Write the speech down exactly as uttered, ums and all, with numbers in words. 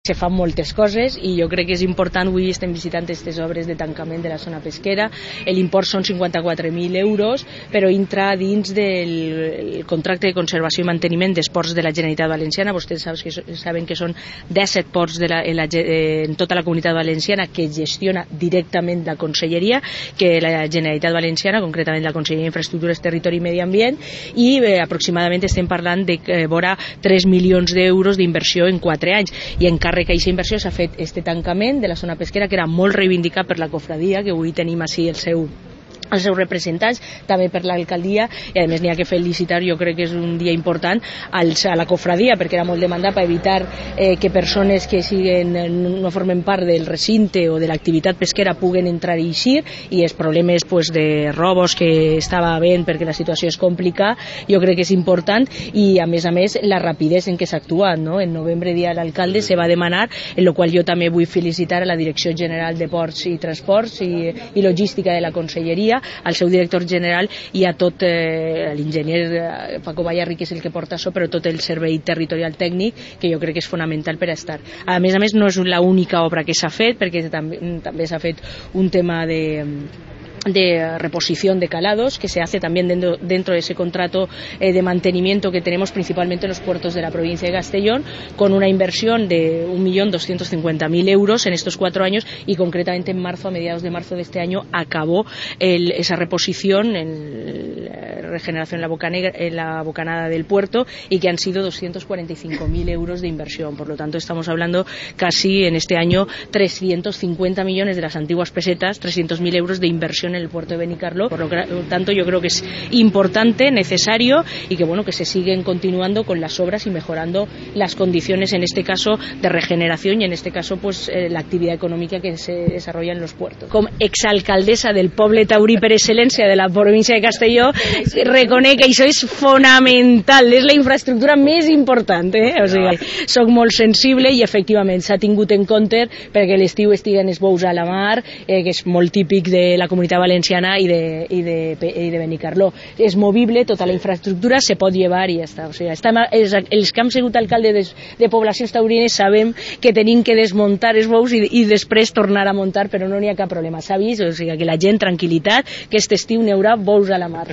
Se fan moltes coses i jo crec que és important. Avui estem visitant aquestes obres de tancament de la zona pesquera. L'import són cinquanta-quatre mil euros, però entra dins del contracte de conservació i manteniment dels ports de la Generalitat Valenciana. Vostès saben que són disset ports de la, en, la, en tota la Comunitat Valenciana que gestiona directament la Conselleria, que la Generalitat Valenciana, concretament la Conselleria d'Infraestructures, Territori i Medi Ambient, i eh, aproximadament estem parlant de eh, vora tres milions d'euros d'inversió en quatre anys, i encara que aquesta inversió s'ha fet este tancament de la zona pesquera, que era molt reivindicat per la cofradia, que avui tenim així el seu els seus representants, també per l'alcaldia, i a més n'hi ha que felicitar, jo crec que és un dia important als, a la cofradia, perquè era molt demandat per evitar eh, que persones que siguen, no formen part del recinte o de l'activitat pesquera puguen entrar i eixir, i els problemes pues, de robos que estava havent perquè la situació és complicada, jo crec que és important, i a més a més la rapidesa en què s'ha actuat, no? En novembre, dia de l'alcalde, se va demanar, en la qual jo també vull felicitar a la Direcció General de Ports i Transports i, i Logística de la Conselleria, al seu director general i a tot eh, l'enginyer Paco Bayarri, que és el que porta això, però tot el servei territorial tècnic, que jo crec que és fonamental per a estar. A més a més, no és l'única obra que s'ha fet, perquè també, també s'ha fet un tema de de reposición de calados, que se hace también dentro, dentro de ese contrato eh, de mantenimiento que tenemos principalmente en los puertos de la provincia de Castellón, con una inversión de un millón doscientos cincuenta mil euros en estos cuatro años, y concretamente en marzo, a mediados de marzo de este año, acabó el, esa reposición en la regeneración en la, bocanera, en la bocanada del puerto, y que han sido doscientos cuarenta y cinco mil euros de inversión. Por lo tanto, estamos hablando casi en este año trescientos cincuenta millones de las antiguas pesetas, trescientos mil euros de inversión en el puerto de Benicarló. Por lo tanto, yo creo que es importante, necesario, y que bueno, que se siguen continuando con las obras y mejorando las condiciones, en este caso de regeneración, y en este caso pues eh, la actividad económica que se desarrolla en los puertos. Com exalcaldessa del poble taurí per excel·lència de la província de Castelló, reconec que això és fonamental, és la infraestructura més important, eh? O sigui, soc molt sensible, i efectivament s'ha tingut en compte perquè l'estiu estiguen els bous a la mar, eh, que és molt típic de la comunitat valenciana i de, i de, i de Benicarló. És movible, tota la infraestructura se pot llevar i ja està. O sigui, estem, els, els que hem sigut alcalde de, de poblacions taurines sabem que tenim que desmuntar els bous i, i després tornar a muntar, però no n'hi ha cap problema. S'ha vist, o sigui, que la gent, tranquil·litat, que aquest estiu n'hi haurà bous a la mar.